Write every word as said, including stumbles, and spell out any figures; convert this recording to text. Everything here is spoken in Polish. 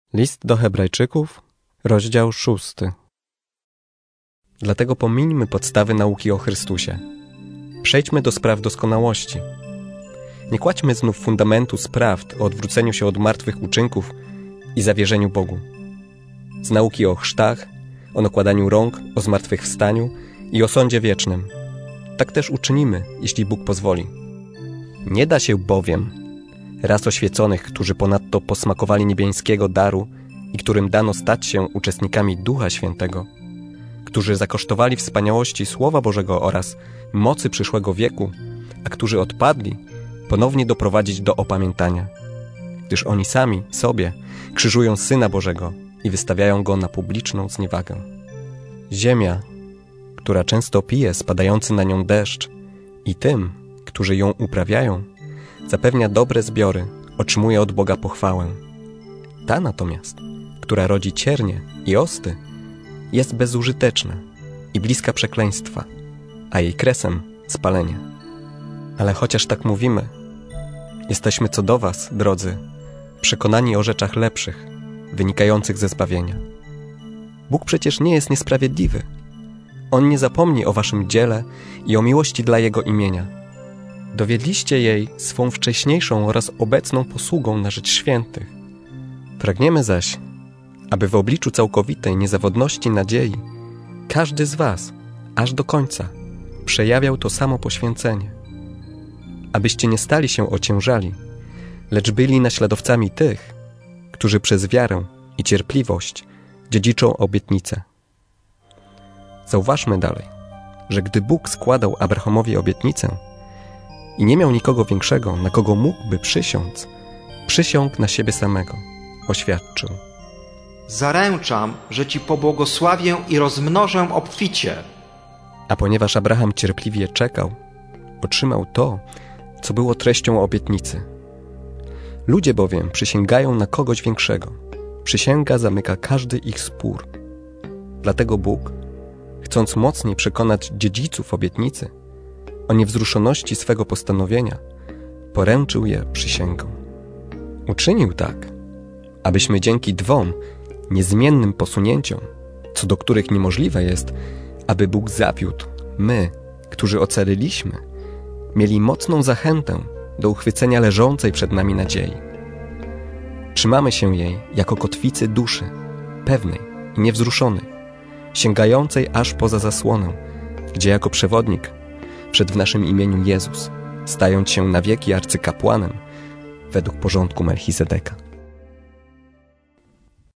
List do Hebrajczyków, rozdział szósty. Dlatego pomińmy podstawy nauki o Chrystusie. Przejdźmy do spraw doskonałości. Nie kładźmy znów fundamentu z prawd o odwróceniu się od martwych uczynków i zawierzeniu Bogu. Z nauki o chrztach, o nakładaniu rąk, o zmartwychwstaniu i o sądzie wiecznym. Tak też uczynimy, jeśli Bóg pozwoli. Nie da się bowiem raz oświeconych, którzy ponadto posmakowali niebiańskiego daru i którym dano stać się uczestnikami Ducha Świętego, którzy zakosztowali wspaniałości Słowa Bożego oraz mocy przyszłego wieku, a którzy odpadli, ponownie doprowadzić do opamiętania, gdyż oni sami sobie krzyżują Syna Bożego i wystawiają Go na publiczną zniewagę. Ziemia, która często pije spadający na nią deszcz i tym, którzy ją uprawiają, zapewnia dobre zbiory, otrzymuje od Boga pochwałę. Ta natomiast, która rodzi ciernie i osty, jest bezużyteczna i bliska przekleństwa, a jej kresem spalenie. Ale chociaż tak mówimy, jesteśmy co do was, drodzy, przekonani o rzeczach lepszych, wynikających ze zbawienia. Bóg przecież nie jest niesprawiedliwy. On nie zapomni o waszym dziele i o miłości dla Jego imienia. Dowiedliście jej swą wcześniejszą oraz obecną posługą na rzecz świętych. Pragniemy zaś, aby w obliczu całkowitej niezawodności nadziei każdy z was, aż do końca, przejawiał to samo poświęcenie. Abyście nie stali się ociężali, lecz byli naśladowcami tych, którzy przez wiarę i cierpliwość dziedziczą obietnicę. Zauważmy dalej, że gdy Bóg składał Abrahamowi obietnicę i nie miał nikogo większego, na kogo mógłby przysiąc, przysiągł na siebie samego, oświadczył: zaręczam, że ci pobłogosławię i rozmnożę obficie. A ponieważ Abraham cierpliwie czekał, otrzymał to, co było treścią obietnicy. Ludzie bowiem przysięgają na kogoś większego. Przysięga zamyka każdy ich spór. Dlatego Bóg, chcąc mocniej przekonać dziedziców obietnicy o niewzruszoności swego postanowienia, poręczył je przysięgą. Uczynił tak, abyśmy dzięki dwom niezmiennym posunięciom, co do których niemożliwe jest, aby Bóg zawiódł, my, którzy ocaliliśmy, mieli mocną zachętę do uchwycenia leżącej przed nami nadziei. Trzymamy się jej jako kotwicy duszy, pewnej i niewzruszonej, sięgającej aż poza zasłonę, gdzie jako przewodnik wszedł w naszym imieniu Jezus, stając się na wieki arcykapłanem według porządku Melchizedeka.